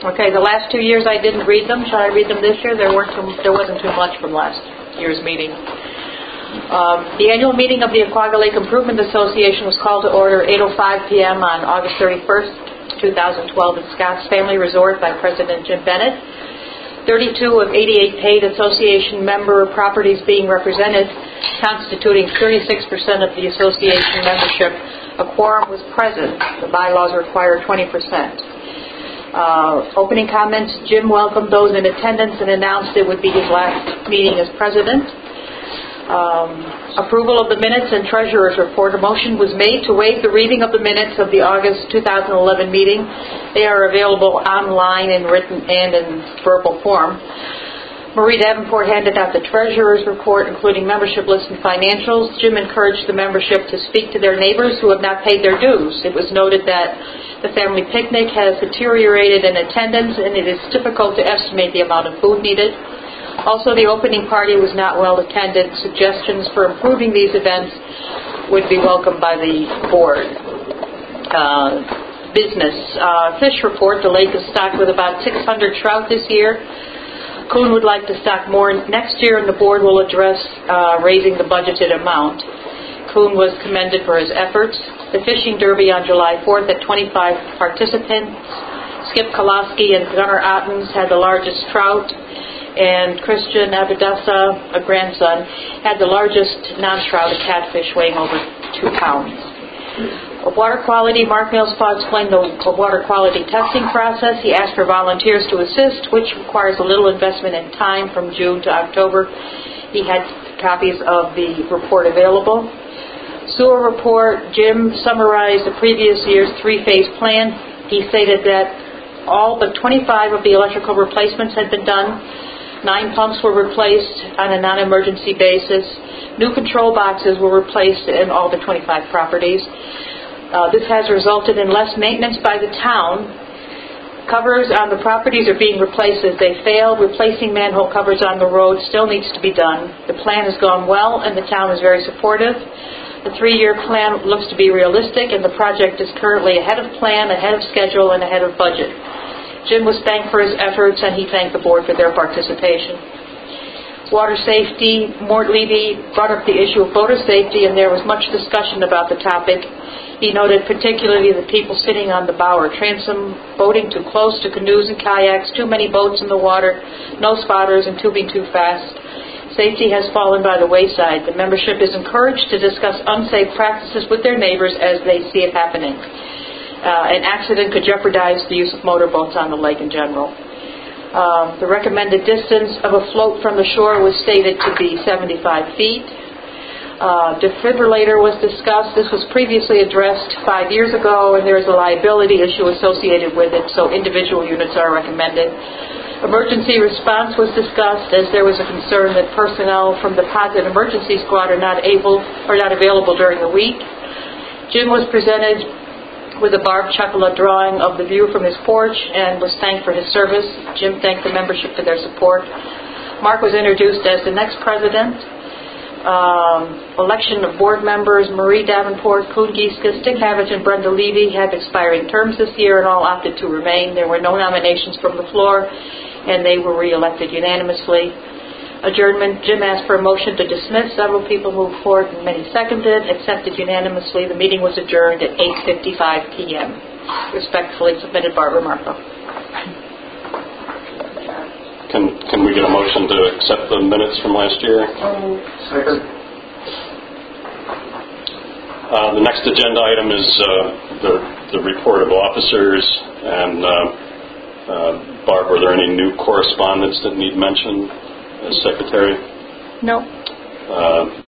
Okay, the last 2 years I didn't read them. Shall I read them this year? There wasn't too much from last year's meeting. The annual meeting of the Aquaga Lake Improvement Association was called to order 8:05 p.m. on August 31st, 2012 at Scott's Family Resort by President Jim Bennett. 32 of 88 paid association member properties being represented, constituting 36% of the association membership. A quorum was present. The bylaws require 20%. Opening comments, Jim welcomed those in attendance and announced it would be his last meeting as president. Approval of the minutes and treasurer's report. A motion was made to waive the reading of the minutes of the August 2011 meeting. They are available online in written and in verbal form. Marie Davenport handed out the treasurer's report, including membership lists and financials. Jim encouraged the membership to speak to their neighbors who have not paid their dues. It was noted that the family picnic has deteriorated in attendance, and it is difficult to estimate the amount of food needed. Also, the opening party was not well attended. Suggestions for improving these events would be welcomed by the board. Fish report. The lake is stocked with about 600 trout this year. Kuhn would like to stock more next year, and the board will address raising the budgeted amount. Kuhn was commended for his efforts. The fishing derby on July 4th at 25 participants. Skip Koloski and Gunnar Ottens had the largest trout, and Christian Abadasa, a grandson, had the largest non-trout, a catfish weighing over 2 pounds. Water quality, Mark Millspaw explained the water quality testing process. He asked for volunteers to assist, which requires a little investment in time from June to October. He had copies of the report available. Sewer report, Jim summarized the previous year's 3-phase plan. He stated that all but 25 of the electrical replacements had been done. 9 pumps were replaced on a non-emergency basis. New control boxes were replaced in all the 25 properties. This has resulted in less maintenance by the town. Covers on the properties are being replaced as they fail. Replacing manhole covers on the road still needs to be done. The plan has gone well, and the town is very supportive. The 3-year plan looks to be realistic, and the project is currently ahead of plan, ahead of schedule, and ahead of budget. Jim was thanked for his efforts, and he thanked the board for their participation. Water safety, Mort Levy brought up the issue of boater safety, and there was much discussion about the topic. He noted particularly the people sitting on the bow or transom, boating too close to canoes and kayaks, too many boats in the water, no spotters, and tubing too fast. Safety has fallen by the wayside. The membership is encouraged to discuss unsafe practices with their neighbors as they see it happening. An accident could jeopardize the use of motorboats on the lake in general. The recommended distance of a float from the shore was stated to be 75 feet. Defibrillator was discussed. This was previously addressed 5 years ago, and there is a liability issue associated with it, so individual units are recommended. Emergency response was discussed, as there was a concern that personnel from the Posit Emergency Squad are not available during the week. Jim was presented with a Barb Chuckala drawing of the view from his porch and was thanked for his service. Jim thanked the membership for their support. Mark was introduced as the next president. Election of board members, Marie Davenport, Kuhn Gieske, Stick Havage, and Brenda Levy had expiring terms this year and all opted to remain. There were no nominations from the floor, and they were re-elected unanimously. Adjournment, Jim asked for a motion to dismiss. Several people moved forward and many seconded, accepted unanimously. The meeting was adjourned at 8:55 p.m. Respectfully submitted, Barbara Marco. Can we get a motion to accept the minutes from last year? Second. The next agenda item is the report of officers. And Barb, are there any new correspondence that need mention as secretary? No.